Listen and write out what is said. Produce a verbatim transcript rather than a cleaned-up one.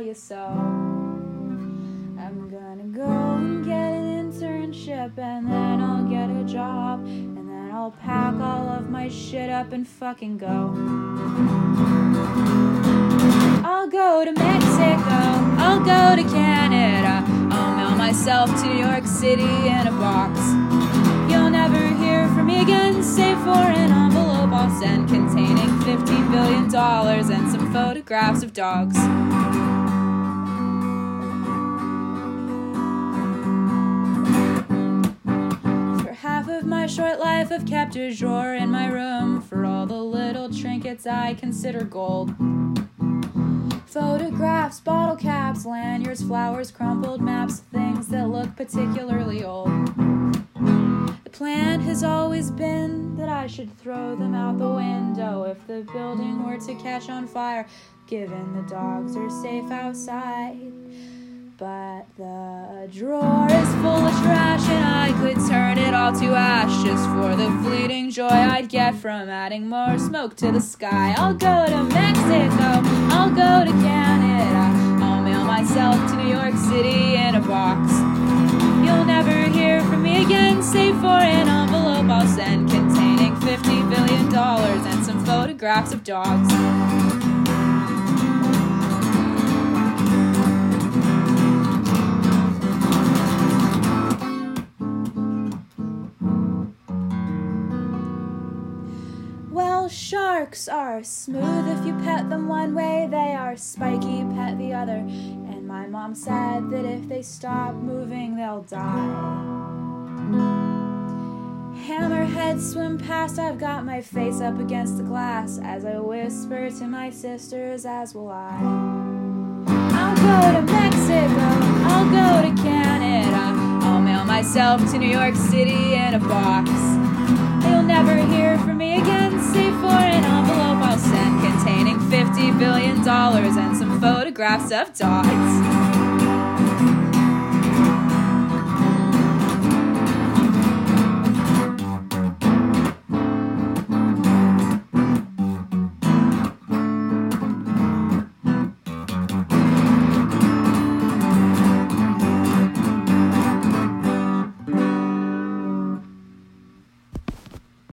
you so. I'm gonna go and get an internship, and then I'll get a job, and then I'll pack all of my shit up and fucking go. I'll go to Mexico, I'll go to Canada, I'll mail myself to New York City in a box. You'll never hear from me again, save for an envelope I'll send containing fifteen billion dollars and some photographs of dogs. For half of my short life I've kept a drawer in my room for all the little trinkets I consider gold. Photographs, bottle caps, lanyards, flowers, crumpled maps, things that look particularly old. The plan has always been that I should throw them out the window if the building were to catch on fire, given the dogs are safe outside. But the drawer is full of trash and I could turn it all to ashes for the fleeting joy I'd get from adding more smoke to the sky. I'll go to Mexico, I'll go to Canada, I'll mail myself to New York City in a box. You'll never hear from me again, save for an envelope I'll send containing fifty billion dollars and some photographs of dogs. Well, sharks are smooth if you pet them one way, they are spiky, pet the other. And my mom said that if they stop moving, they'll die. Hammerheads swim past, I've got my face up against the glass as I whisper to my sisters, as will I. I'll go to Mexico, I'll go to Canada, I'll mail myself to New York City in a box. You'll never hear from me again, save for an envelope I'll send containing fifty billion dollars and some photographs of dogs.